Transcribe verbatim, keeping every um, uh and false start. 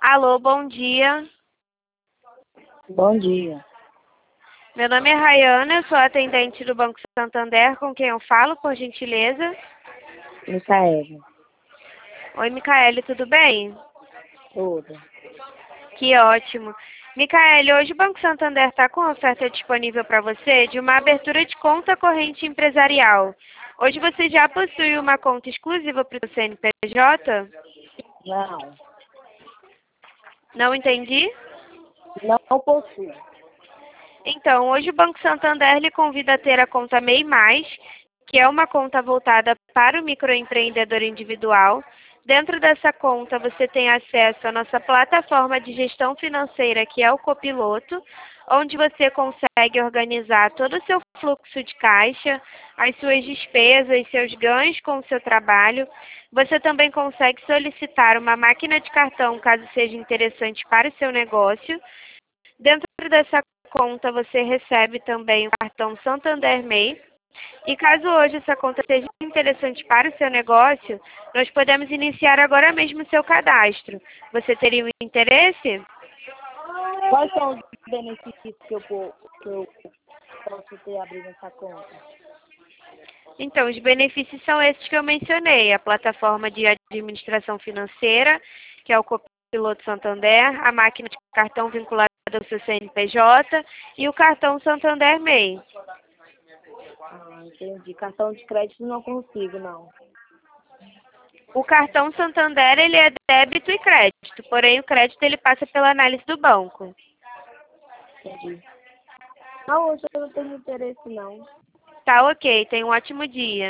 Alô, bom dia. Bom dia. Meu nome é Rayana, eu sou atendente do Banco Santander, com quem eu falo, por gentileza? Micaela. Oi, Micaele, tudo bem? Tudo. Que ótimo. Micaele, hoje o Banco Santander está com oferta disponível para você de uma abertura de conta corrente empresarial. Hoje você já possui uma conta exclusiva para o C N P J? Não. Não entendi? Não possuo. Então, hoje o Banco Santander lhe convida a ter a conta MEI Mais, que é uma conta voltada para o microempreendedor individual. Dentro dessa conta, você tem acesso à nossa plataforma de gestão financeira, que é o Copiloto, onde você consegue organizar todo o seu fluxo de caixa, as suas despesas, seus ganhos com o seu trabalho. Você também consegue solicitar uma máquina de cartão, caso seja interessante para o seu negócio. Dentro dessa conta, você recebe também o cartão Santander MEI. E caso hoje essa conta seja interessante para o seu negócio, nós podemos iniciar agora mesmo o seu cadastro. Você teria um interesse? Quais são os benefícios que eu, po- que eu posso ter abrindo essa conta? Então, os benefícios são esses que eu mencionei. A plataforma de administração financeira, que é o Copiloto Santander, a máquina de cartão vinculada ao seu C N P J e o cartão Santander MEI. Ah, entendi. Cartão de crédito não consigo, não. O cartão Santander, ele é débito e crédito, porém o crédito ele passa pela análise do banco. Entendi. Não, hoje eu não tenho interesse, não. Tá ok, tenha um ótimo dia.